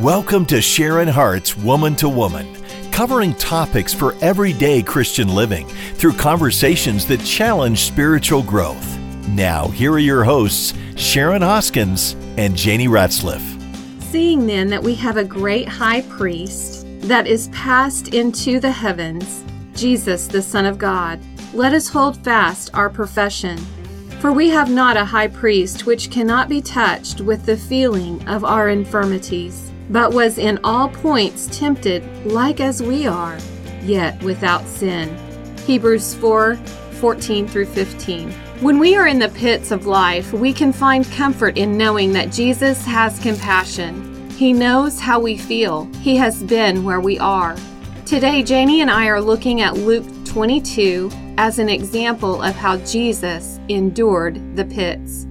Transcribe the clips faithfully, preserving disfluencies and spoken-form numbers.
Welcome to Sharon Hart's Woman to Woman, covering topics for everyday Christian living through conversations that challenge spiritual growth. Now, here are your hosts, Sharon Hoskins and Janie Ratzliff. Seeing then that we have a great high priest that is passed into the heavens, Jesus, the Son of God, let us hold fast our profession. For we have not a high priest which cannot be touched with the feeling of our infirmities, but was in all points tempted like as we are, yet without sin. Hebrews four, fourteen through fifteen. When we are in the pits of life, we can find comfort in knowing that Jesus has compassion. He knows how we feel. He has been where we are. Today, Janie and I are looking at Luke twenty-two as an example of how Jesus endured the pits.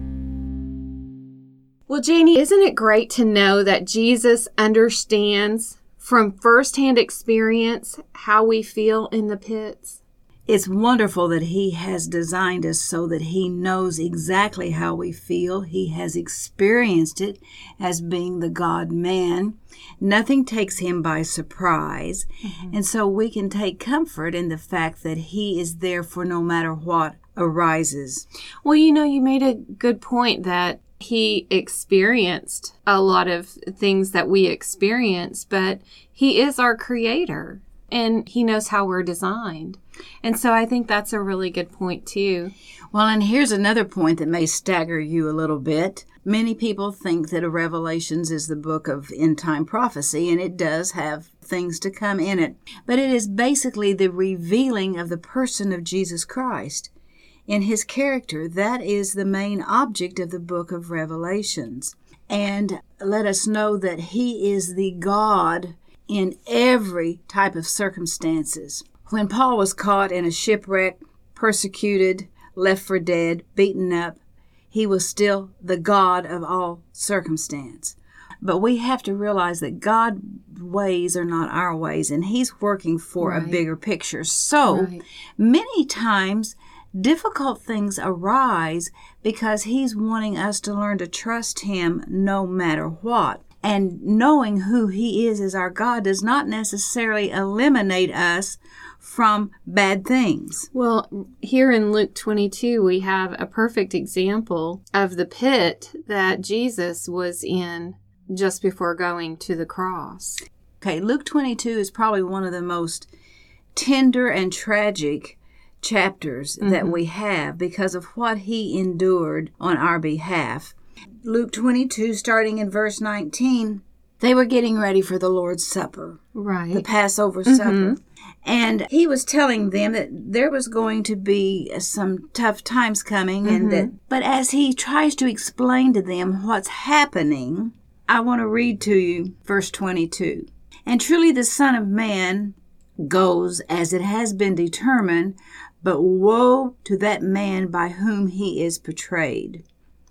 Well, Janie, isn't it great to know that Jesus understands from firsthand experience how we feel in the pits? It's wonderful that He has designed us so that He knows exactly how we feel. He has experienced it as being the God-man. Nothing takes Him by surprise. Mm-hmm. And so we can take comfort in the fact that He is there for no matter what arises. Well, you know, you made a good point that He experienced a lot of things that we experience, but He is our creator and He knows how we're designed. And so I think that's a really good point too. Well, and here's another point that may stagger you a little bit. Many people think that Revelations is the book of end-time prophecy, and it does have things to come in it. But it is basically the revealing of the person of Jesus Christ. In His character, that is the main object of the book of Revelations. And let us know that He is the God in every type of circumstances. When Paul was caught in a shipwreck, persecuted, left for dead, beaten up, he was still the God of all circumstance. But we have to realize that God's ways are not our ways, and He's working for right. a bigger picture. So right. many times, difficult things arise because He's wanting us to learn to trust Him no matter what. And knowing who He is as our God does not necessarily eliminate us from bad things. Well, here in Luke twenty-two, we have a perfect example of the pit that Jesus was in just before going to the cross. Okay, Luke twenty-two is probably one of the most tender and tragic chapters mm-hmm. that we have because of what He endured on our behalf. Luke twenty-two, starting in verse nineteen, they were getting ready for the Lord's Supper, right? The Passover mm-hmm. Supper. And He was telling them that there was going to be some tough times coming, mm-hmm. and that. But as He tries to explain to them what's happening, I want to read to you verse twenty-two. And truly the Son of Man goes as it has been determined, but woe to that man by whom He is betrayed.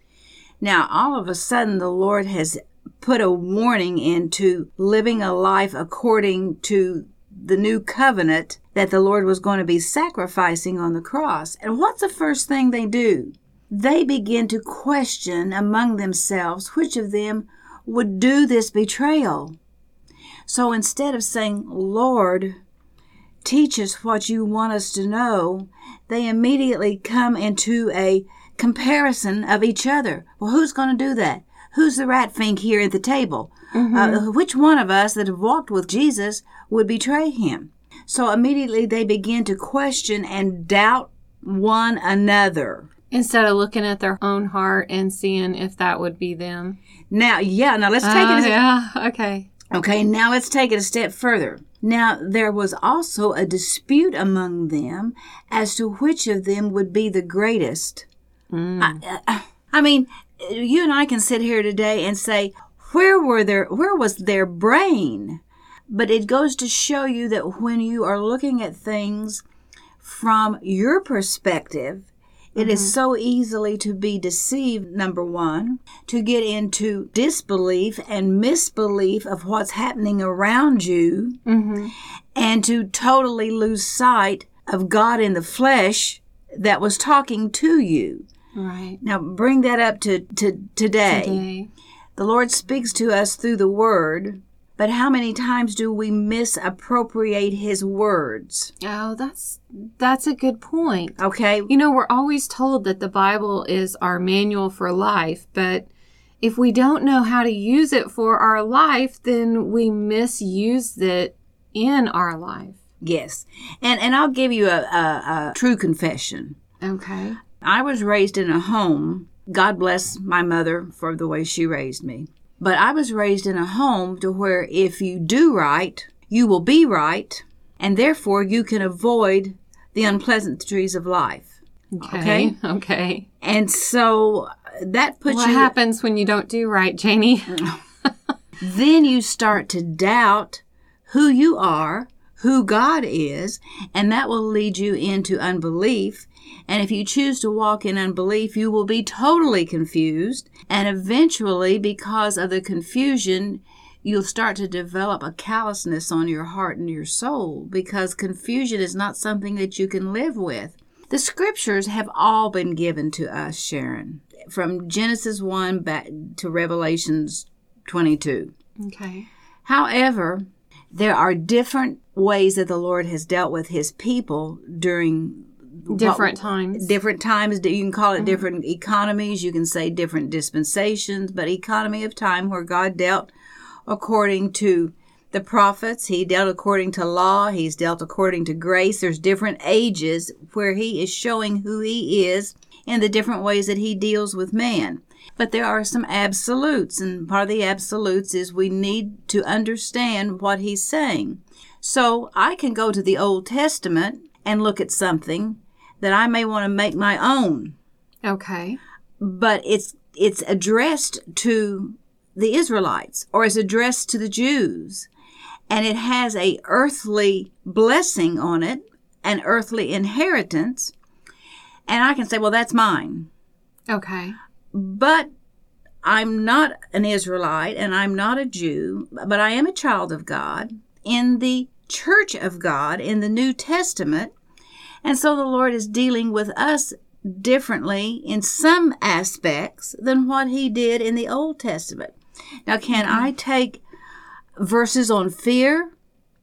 Now, all of a sudden, the Lord has put a warning into living a life according to the new covenant that the Lord was going to be sacrificing on the cross. And what's the first thing they do? They begin to question among themselves which of them would do this betrayal. So instead of saying, Lord, teach us what you want us to know, they immediately come into a comparison of each other. Well, who's going to do that? Who's the rat fink here at the table? Mm-hmm. Uh, which one of us that have walked with Jesus would betray Him? So immediately they begin to question and doubt one another. Instead of looking at their own heart and seeing if that would be them. Now, yeah, now let's take uh, it. A, yeah, okay. Okay, now let's take it a step further. Now, there was also a dispute among them as to which of them would be the greatest. Mm. I, I, I mean, you and I can sit here today and say, where were their, where was their brain? But it goes to show you that when you are looking at things from your perspective, it mm-hmm. is so easily to be deceived, number one, to get into disbelief and misbelief of what's happening around you, mm-hmm. and to totally lose sight of God in the flesh that was talking to you. Right. Now bring that up to, to today. Today. The Lord speaks to us through the Word, But how many times do we misappropriate his words? Oh, that's that's a good point. Okay. You know, we're always told that the Bible is our manual for life, but if we don't know how to use it for our life, then we misuse it in our life. Yes. And and I'll give you a, a, a true confession. Okay. I was raised in a home. God bless my mother for the way she raised me. But I was raised in a home to where if you do right, you will be right, and therefore you can avoid the unpleasantries of life. Okay. Okay. Okay. And so that puts what you... What happens when you don't do right, Janie? Then you start to doubt who you are, who God is, and that will lead you into unbelief. And if you choose to walk in unbelief, you will be totally confused. And eventually, because of the confusion, you'll start to develop a callousness on your heart and your soul, because confusion is not something that you can live with. The scriptures have all been given to us, Sharon, from Genesis one back to Revelations twenty-two. Okay. However, there are different ways that the Lord has dealt with his people during different what, times. Different times. You can call it mm-hmm. different economies. You can say different dispensations, but economy of time where God dealt according to the prophets. He dealt according to law. He's dealt according to grace. There's different ages where he is showing who he is in the different ways that he deals with man. But there are some absolutes, and part of the absolutes is we need to understand what he's saying. So I can go to the Old Testament and look at something that I may want to make my own. Okay. But it's it's addressed to the Israelites, or it's addressed to the Jews, and it has a earthly blessing on it, an earthly inheritance, and I can say, well, that's mine. Okay. But I'm not an Israelite, and I'm not a Jew, but I am a child of God in the church of God in the New Testament. And so the Lord is dealing with us differently in some aspects than what he did in the Old Testament. Now, can mm-hmm. I take verses on fear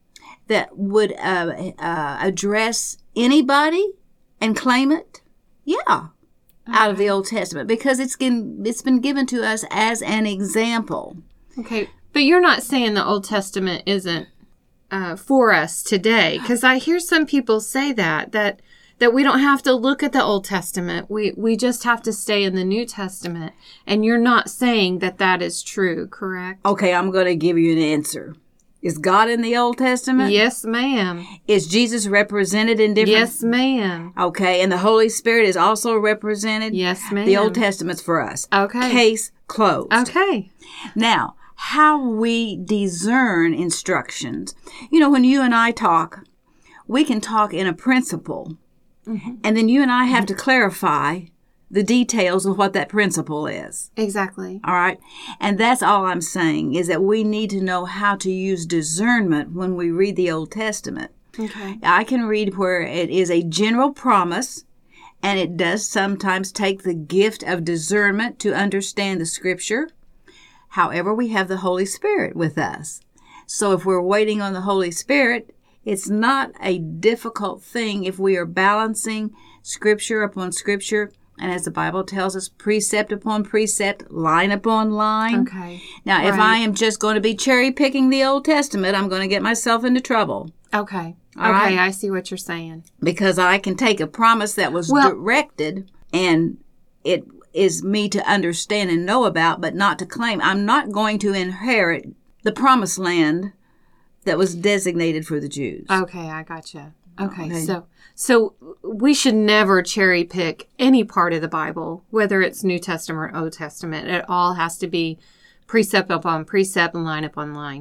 that would uh, uh, address anybody and claim it? Yeah. Okay. Out of the Old Testament, because it's been, it's been given to us as an example. Okay, but you're not saying the Old Testament isn't uh, for us today, because I hear some people say that, that that we don't have to look at the Old Testament. We we just have to stay in the New Testament, and you're not saying that that is true, correct? Okay, I'm going to give you an answer. Is God in the Old Testament? Yes, ma'am. Is Jesus represented in different... Yes, ma'am. Okay, and the Holy Spirit is also represented? Yes, ma'am. The Old Testament's for us. Okay. Case closed. Okay. Now, how we discern instructions. You know, when you and I talk, we can talk in a principle, mm-hmm. and then you and I have mm-hmm. to clarify the details of what that principle is. Exactly. All right? And that's all I'm saying, is that we need to know how to use discernment when we read the Old Testament. Okay. I can read where it is a general promise, and it does sometimes take the gift of discernment to understand the Scripture. However, we have the Holy Spirit with us. So if we're waiting on the Holy Spirit, it's not a difficult thing if we are balancing Scripture upon Scripture. And as the Bible tells us, precept upon precept, line upon line. Okay. Now, right. if I am just going to be cherry-picking the Old Testament, I'm going to get myself into trouble. Okay. All okay, right? I see what you're saying. Because I can take a promise that was well, directed, and it is me to understand and know about, but not to claim. I'm not going to inherit the promised land that was designated for the Jews. Okay, I gotcha. Okay, okay. so... So we should never cherry pick any part of the Bible, whether it's New Testament or Old Testament. It all has to be precept upon precept and line upon line.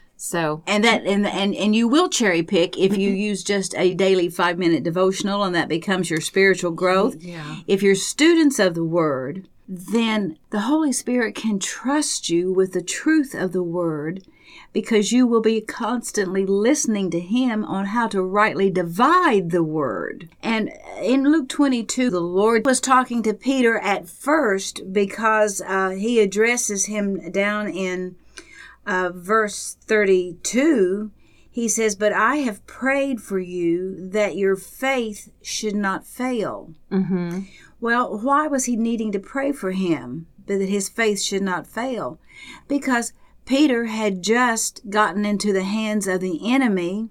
So and that and and, and you will cherry pick if you use just a daily five minute devotional, and that becomes your spiritual growth. Yeah. If you're students of the Word, then the Holy Spirit can trust you with the truth of the Word, because you will be constantly listening to him on how to rightly divide the word. And in Luke twenty-two, the Lord was talking to Peter at first, because uh, he addresses him down in uh, verse thirty-two, he says, "But I have prayed for you that your faith should not fail." Mm-hmm. Well, why was he needing to pray for him, that his faith should not fail? Because Peter had just gotten into the hands of the enemy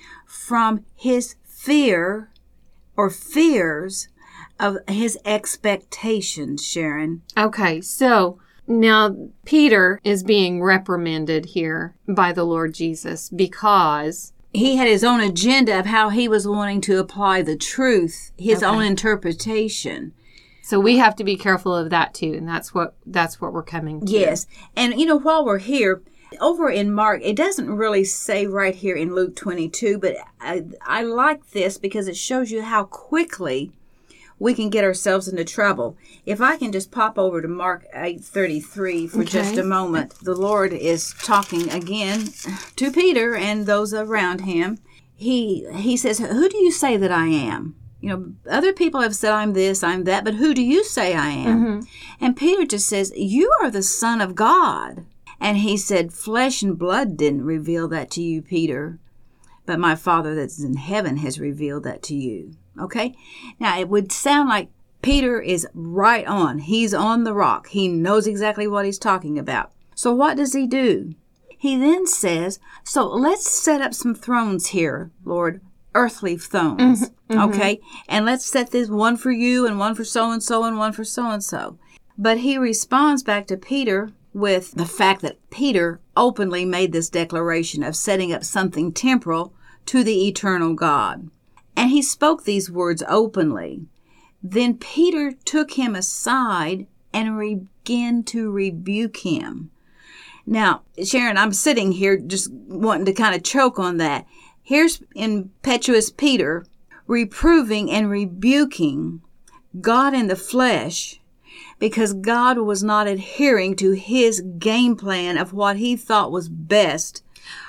from his fear or fears of his expectations, Sharon. Okay, so now Peter is being reprimanded here by the Lord Jesus because he had his own agenda of how he was wanting to apply the truth, his Okay. own interpretation. So we have to be careful of that too, and that's what that's what we're coming to. Yes. And, you know, while we're here, over in Mark, it doesn't really say right here in Luke twenty-two, but I, I like this because it shows you how quickly we can get ourselves into trouble. If I can just pop over to Mark eight thirty-three for Okay. just a moment. The Lord is talking again to Peter and those around him. He he says, "Who do you say that I am?" You know, other people have said, "I'm this, I'm that," but who do you say I am? Mm-hmm. And Peter just says, "You are the Son of God." And he said, "Flesh and blood didn't reveal that to you, Peter, but my Father that's in heaven has revealed that to you." Okay? Now, it would sound like Peter is right on. He's on the rock. He knows exactly what he's talking about. So what does he do? He then says, "So let's set up some thrones here, Lord, earthly thrones." Mm-hmm. Okay? And let's set this one for you and one for so-and-so and one for so-and-so. But he responds back to Peter with the fact that Peter openly made this declaration of setting up something temporal to the eternal God. And he spoke these words openly. Then Peter took him aside and began to rebuke him. Now, Sharon, I'm sitting here just wanting to kind of choke on that. Here's impetuous Peter reproving and rebuking God in the flesh because God was not adhering to his game plan of what he thought was best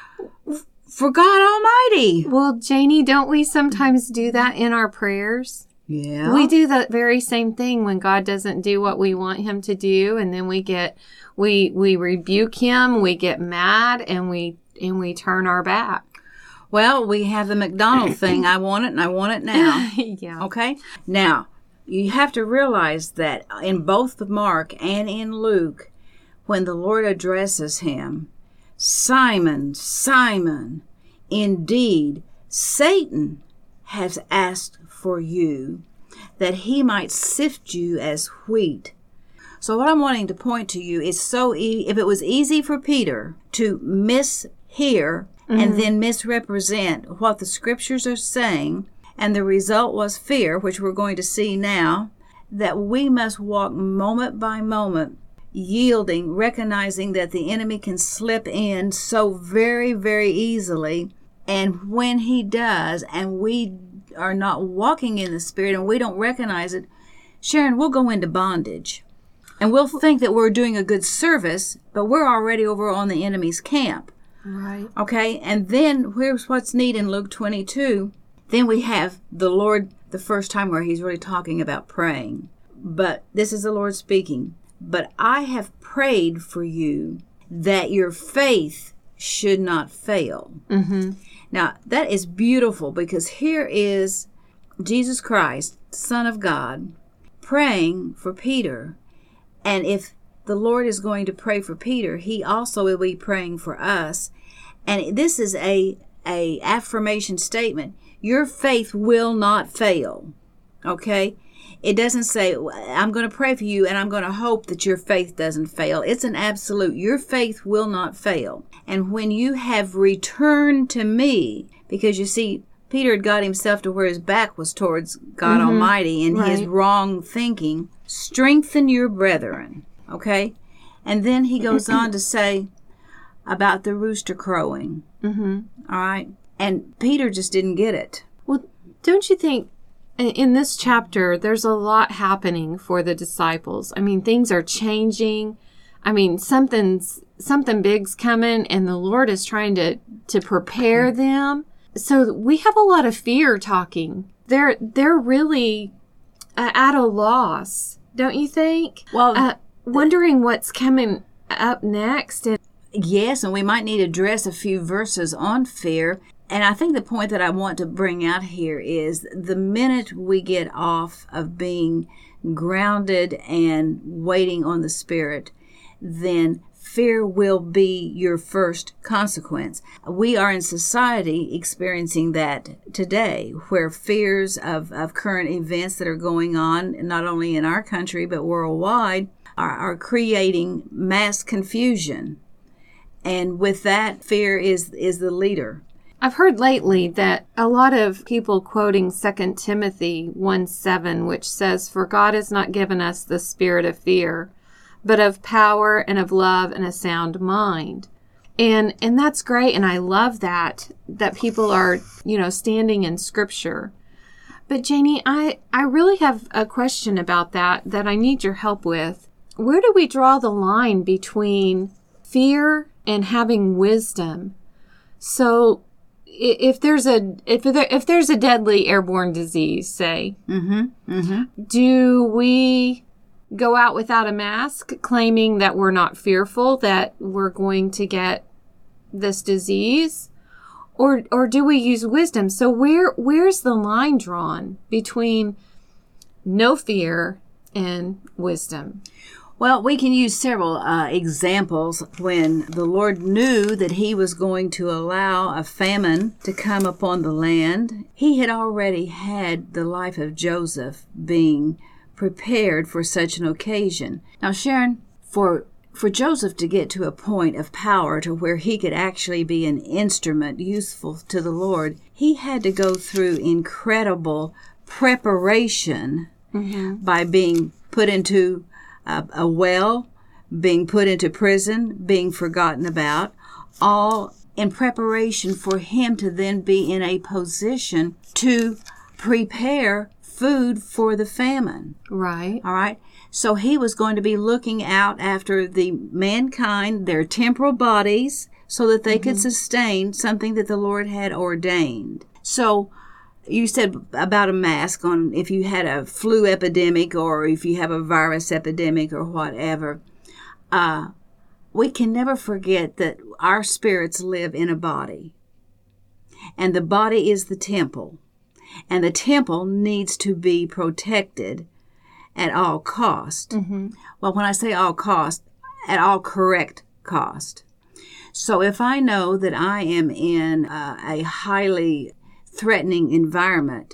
for God Almighty. Well, Janie, don't we sometimes do that in our prayers? Yeah. We do the very same thing when God doesn't do what we want him to do, and then we get we we rebuke him, we get mad, and we and we turn our back. Well, we have the McDonald thing. I want it and I want it now. Yeah. Okay? Now, you have to realize that in both Mark and in Luke, when the Lord addresses him, "Simon, Simon, indeed, Satan has asked for you, that he might sift you as wheat." So what I'm wanting to point to you is so e- if it was easy for Peter to mishear mm-hmm. and then misrepresent what the scriptures are saying, and the result was fear, which we're going to see now, that we must walk moment by moment, yielding, recognizing that the enemy can slip in so very, very easily. And when he does, and we are not walking in the Spirit and we don't recognize it, Sharon, we'll go into bondage. And we'll think that we're doing a good service, but we're already over on the enemy's camp. Right. Okay? And then here's what's neat in Luke twenty-two. Then we have the Lord, the first time where he's really talking about praying. But this is the Lord speaking. "But I have prayed for you that your faith should not fail." Mm-hmm. Now, that is beautiful because here is Jesus Christ, Son of God, praying for Peter. And if the Lord is going to pray for Peter, he also will be praying for us. And this is a, a affirmation statement. Your faith will not fail. Okay? It doesn't say, "I'm going to pray for you and I'm going to hope that your faith doesn't fail." It's an absolute. Your faith will not fail. And when you have returned to me, because you see, Peter had got himself to where his back was towards God Mm-hmm. Almighty in Right. his wrong thinking, "Strengthen your brethren." Okay? And then he goes on to say about the rooster crowing. Mm-hmm. All right? And Peter just didn't get it. Well, don't you think in- in this chapter there's a lot happening for the disciples? I mean, things are changing. I mean, something's something big's coming, and the Lord is trying to to prepare them. So we have a lot of fear talking. They're they're really uh, at a loss, don't you think? Well, uh, wondering what's coming up next. And yes, and we might need to address a few verses on fear. And I think the point that I want to bring out here is the minute we get off of being grounded and waiting on the Spirit, then fear will be your first consequence. We are in society experiencing that today, where fears of, of current events that are going on, not only in our country but worldwide, are, are creating mass confusion. And with that, fear is, is the leader. I've heard lately that a lot of people quoting Second Timothy one seven, which says, "For God has not given us the spirit of fear, but of power and of love and a sound mind." And and that's great, and I love that, that people are, you know, standing in Scripture. But Janie, I, I really have a question about that that I need your help with. Where do we draw the line between fear and having wisdom? So if there's a if there if there's a deadly airborne disease, say, mm-hmm, mm-hmm. do we go out without a mask, claiming that we're not fearful that we're going to get this disease, or or do we use wisdom? So where where's the line drawn between no fear and wisdom? Well, we can use several uh, examples when the Lord knew that he was going to allow a famine to come upon the land. He had already had the life of Joseph being prepared for such an occasion. Now, Sharon, for for Joseph to get to a point of power to where he could actually be an instrument useful to the Lord, he had to go through incredible preparation mm-hmm. by being put into a, a well, being put into prison, being forgotten about, all in preparation for him to then be in a position to prepare food for the famine. Right. All right. So he was going to be looking out after the mankind, their temporal bodies, so that they mm-hmm. could sustain something that the Lord had ordained. So you said about a mask on if you had a flu epidemic or if you have a virus epidemic or whatever. Uh, we can never forget that our spirits live in a body. And the body is the temple. And the temple needs to be protected at all cost. Mm-hmm. Well, when I say all cost, at all correct cost. So if I know that I am in uh, a highly threatening environment,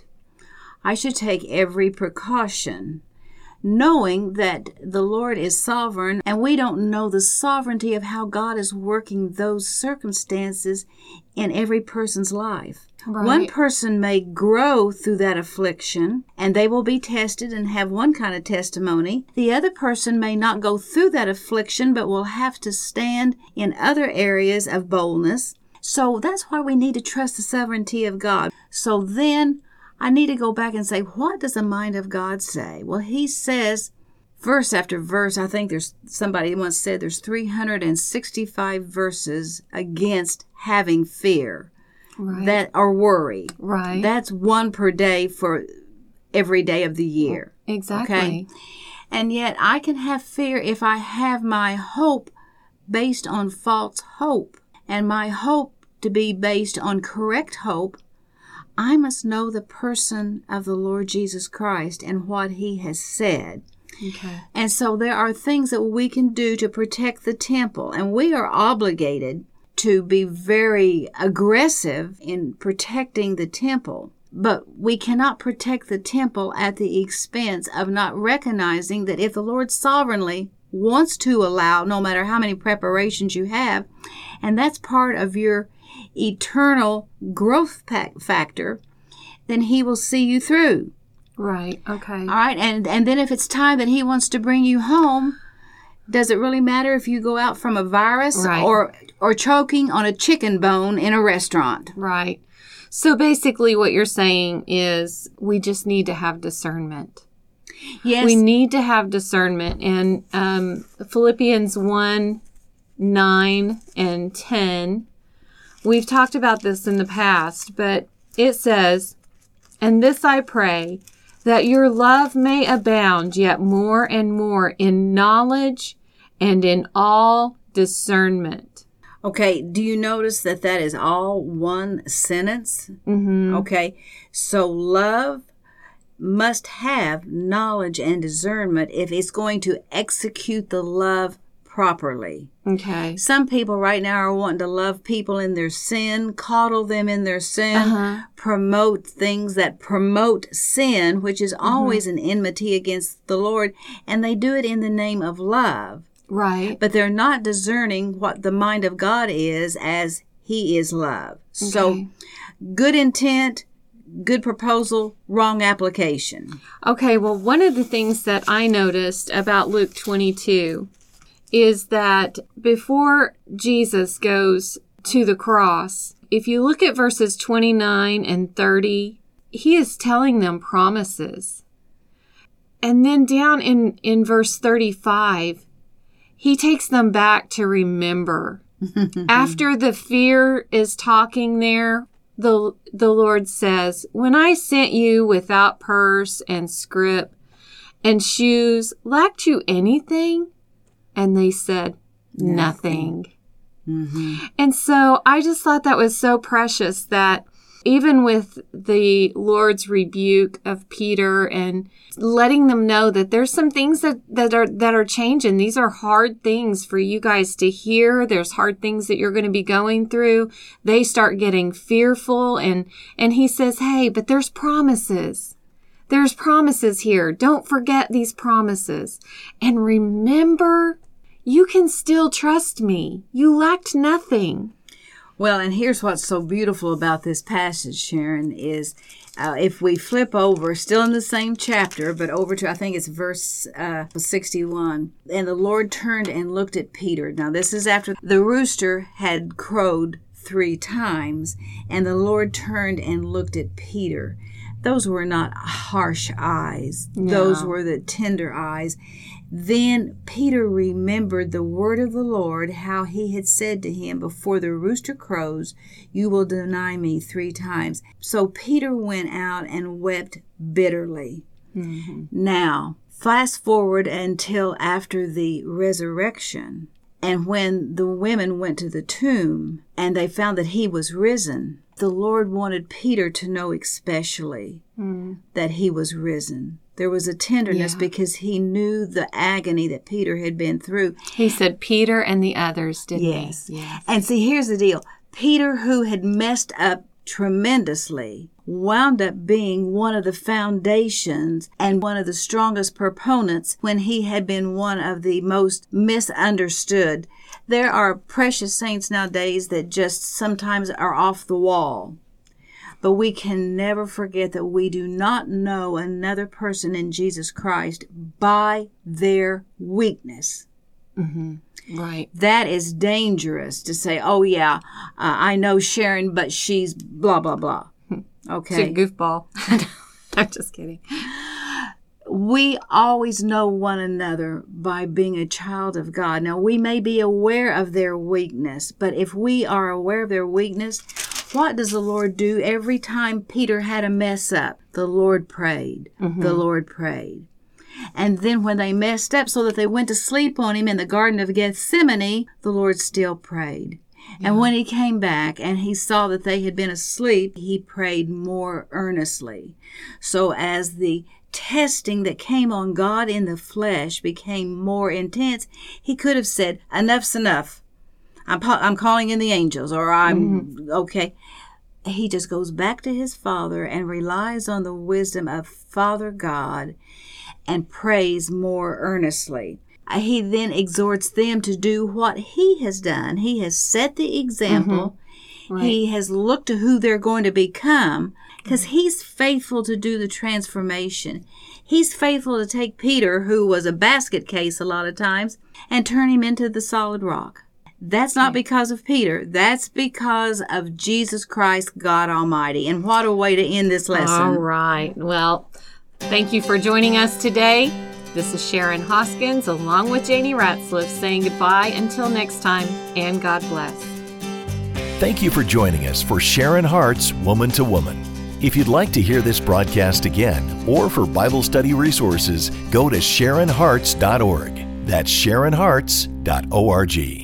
I should take every precaution, knowing that the Lord is sovereign, and we don't know the sovereignty of how God is working those circumstances in every person's life. Right. One person may grow through that affliction, and they will be tested and have one kind of testimony. The other person may not go through that affliction, but will have to stand in other areas of boldness. So that's why we need to trust the sovereignty of God. So then I need to go back and say, what does the mind of God say? Well, he says, verse after verse, I think there's somebody once said there's three hundred sixty-five verses against having fear. Right. That or worry. Right. That's one per day for every day of the year. Exactly. Okay? And yet I can have fear if I have my hope based on false hope. And my hope to be based on correct hope, I must know the person of the Lord Jesus Christ and what he has said. Okay. And so there are things that we can do to protect the temple, and we are obligated to be very aggressive in protecting the temple. But we cannot protect the temple at the expense of not recognizing that if the Lord sovereignly wants to allow, no matter how many preparations you have, and that's part of your eternal growth factor, then he will see you through. Right, okay. All right, and, and then if it's time that he wants to bring you home, does it really matter if you go out from a virus right. or or choking on a chicken bone in a restaurant? Right. So basically what you're saying is we just need to have discernment. Yes. We need to have discernment. And um, Philippians one, nine, and ten, we've talked about this in the past, but it says, "And this I pray, that your love may abound yet more and more in knowledge and in all discernment, Okay, do you notice that that is all one sentence? Mm-hmm. Okay, so love must have knowledge and discernment if it's going to execute the love properly. Okay. Some people right now are wanting to love people in their sin, coddle them in their sin, Uh-huh. promote things that promote sin, which is always an enmity against the Lord, and they do it in the name of love. Right. But they're not discerning what the mind of God is as He is love. So, Okay. good intent, good proposal, wrong application. Okay, well, one of the things that I noticed about Luke twenty-two is that before Jesus goes to the cross, if you look at verses twenty-nine and thirty, he is telling them promises. And then down in, in verse thirty-five, he takes them back to remember. After the fear is talking there, the, the Lord says, when I sent you without purse and scrip and shoes, lacked you anything? And they said, nothing. Mm-hmm. And so I just thought that was so precious that even with the Lord's rebuke of Peter and letting them know that there's some things that, that are that are changing. These are hard things for you guys to hear. There's hard things that you're going to be going through. They start getting fearful, and and he says, hey, but there's promises. There's promises here. Don't forget these promises. And remember, you can still trust me. You lacked nothing. Well, and here's what's so beautiful about this passage, Sharon, is uh, if we flip over, still in the same chapter, but over to, I think it's verse uh, sixty-one. And the Lord turned and looked at Peter. Now, this is after the rooster had crowed three times, and the Lord turned and looked at Peter. Those were not harsh eyes. No. Those were the tender eyes. Then Peter remembered the word of the Lord, how he had said to him, before the rooster crows, you will deny me three times. So Peter went out and wept bitterly. Mm-hmm. Now, fast forward until after the resurrection, and when the women went to the tomb and they found that he was risen, the Lord wanted Peter to know especially Mm. that he was risen. There was a tenderness Yeah. because he knew the agony that Peter had been through. He said Peter and the others, didn't Yes. he? Yes. And see, here's the deal. Peter, who had messed up tremendously, wound up being one of the foundations and one of the strongest proponents when he had been one of the most misunderstood. There are precious saints nowadays that just sometimes are off the wall. But we can never forget that we do not know another person in Jesus Christ by their weakness. Mm-hmm. Right. That is dangerous to say, oh, yeah, uh, I know Sharon, but she's blah, blah, blah. Okay. She's a goofball. I'm just kidding. We always know one another by being a child of God. Now, we may be aware of their weakness, but if we are aware of their weakness, what does the Lord do every time Peter had a mess up? The Lord prayed. Mm-hmm. The Lord prayed. And then when they messed up so that they went to sleep on him in the Garden of Gethsemane, the Lord still prayed. Yeah. And when he came back and he saw that they had been asleep, he prayed more earnestly. So as the testing that came on God in the flesh became more intense, he could have said, enough's enough. I'm, I'm calling in the angels, or I'm, mm-hmm. okay. He just goes back to his Father and relies on the wisdom of Father God and prays more earnestly. He then exhorts them to do what he has done. He has set the example. Mm-hmm. Right. He has looked to who they're going to become, because he's faithful to do the transformation. He's faithful to take Peter, who was a basket case a lot of times, and turn him into the solid rock. That's not because of Peter. That's because of Jesus Christ, God Almighty. And what a way to end this lesson. All right. Well, thank you for joining us today. This is Sharon Hoskins along with Janie Ratzliff saying goodbye until next time, and God bless. Thank you for joining us for Sharon Hart's Woman to Woman. If you'd like to hear this broadcast again or for Bible study resources, go to sharon harts dot org. That's sharon harts dot org.